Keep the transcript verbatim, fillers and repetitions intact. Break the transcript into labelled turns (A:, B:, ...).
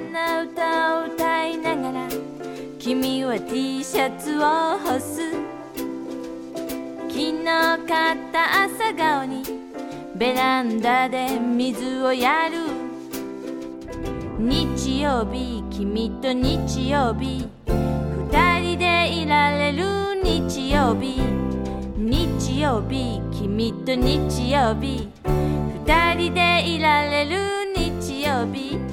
A: な歌を歌いながら君は T シャツを干す。昨日買った朝顔にベランダで水をやる。日曜日君と日曜日二人でいられる。日曜日日曜日君と日曜日二人でいられる。日曜日